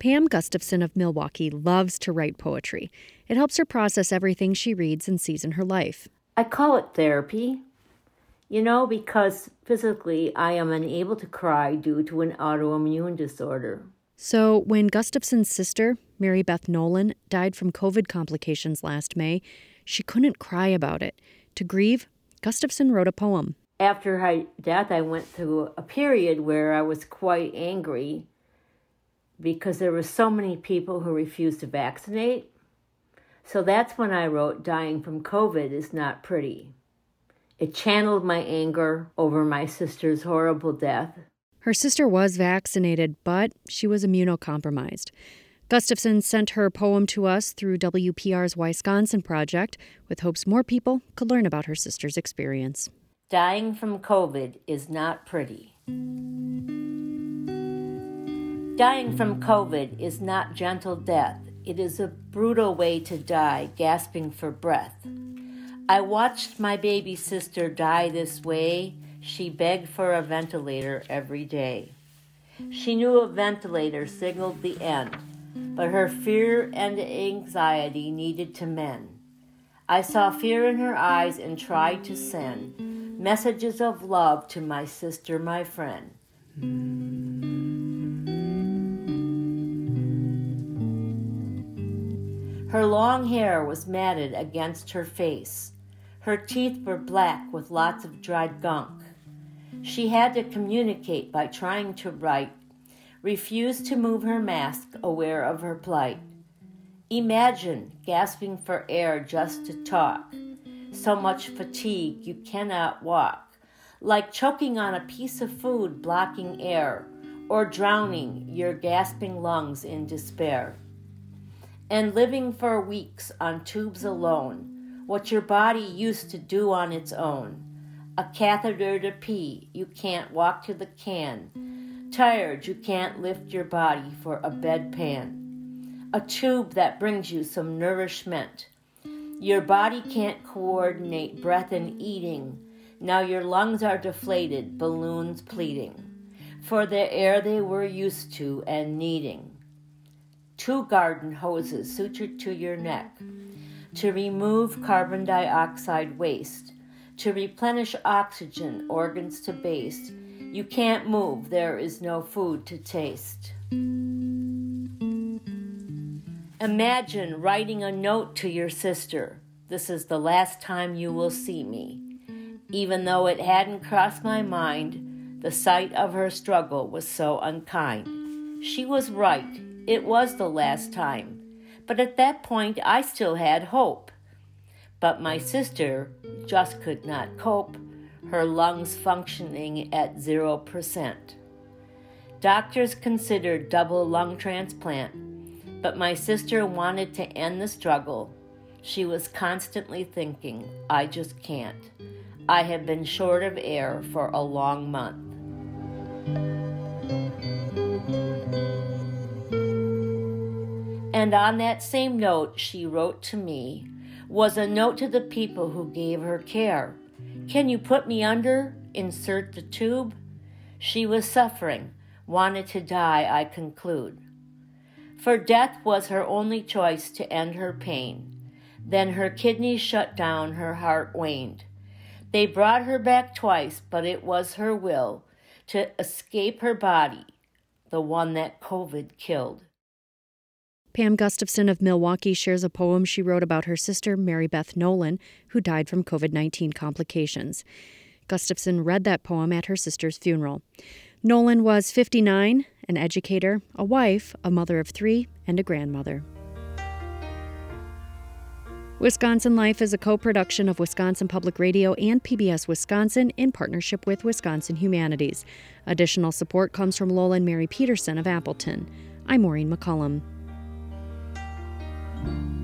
Pam Gustafson of Milwaukee loves to write poetry. It helps her process everything she reads and sees in her life. I call it therapy, because physically I am unable to cry due to an autoimmune disorder. So when Gustafson's sister, Mary Beth Nolan, died from COVID complications last May, she couldn't cry about it. To grieve, Gustafson wrote a poem. After her death, I went through a period where I was quite angry because there were so many people who refused to vaccinate. So that's when I wrote Dying from COVID is Not Pretty. It channeled my anger over my sister's horrible death. Her sister was vaccinated, but she was immunocompromised. Gustafson sent her poem to us through WPR's Wisconsin Project with hopes more people could learn about her sister's experience. Dying from COVID is not pretty. Dying from COVID is not gentle death. It is a brutal way to die, gasping for breath. I watched my baby sister die this way. She begged for a ventilator every day. She knew a ventilator signaled the end, but her fear and anxiety needed to mend. I saw fear in her eyes and tried to send messages of love to my sister, my friend. Her long hair was matted against her face. Her teeth were black with lots of dried gunk. She had to communicate by trying to write, refused to move her mask, aware of her plight. Imagine gasping for air just to talk. So much fatigue you cannot walk, like choking on a piece of food blocking air, or drowning your gasping lungs in despair. And living for weeks on tubes alone, what your body used to do on its own. A catheter to pee, you can't walk to the can. Tired, you can't lift your body for a bedpan. A tube that brings you some nourishment. Your body can't coordinate breath and eating. Now your lungs are deflated, balloons pleading for the air they were used to and needing. 2 garden hoses sutured to your neck to remove carbon dioxide waste, to replenish oxygen, organs to baste. You can't move, there is no food to taste. Imagine writing a note to your sister. This is the last time you will see me. Even though it hadn't crossed my mind, the sight of her struggle was so unkind. She was right. It was the last time. But at that point, I still had hope. But my sister just could not cope, her lungs functioning at 0%. Doctors considered double lung transplant, but my sister wanted to end the struggle. She was constantly thinking, I just can't. I have been short of air for a long month. And on that same note she wrote to me was a note to the people who gave her care. Can you put me under? Insert the tube? She was suffering, wanted to die, I conclude. For death was her only choice to end her pain. Then her kidneys shut down, her heart waned. They brought her back twice, but it was her will to escape her body, the one that COVID killed. Pam Gustafson of Milwaukee shares a poem she wrote about her sister, Mary Beth Nolan, who died from COVID-19 complications. Gustafson read that poem at her sister's funeral. Nolan was 59, an educator, a wife, a mother of 3, and a grandmother. Wisconsin Life is a co-production of Wisconsin Public Radio and PBS Wisconsin in partnership with Wisconsin Humanities. Additional support comes from Lola and Mary Peterson of Appleton. I'm Maureen McCullum.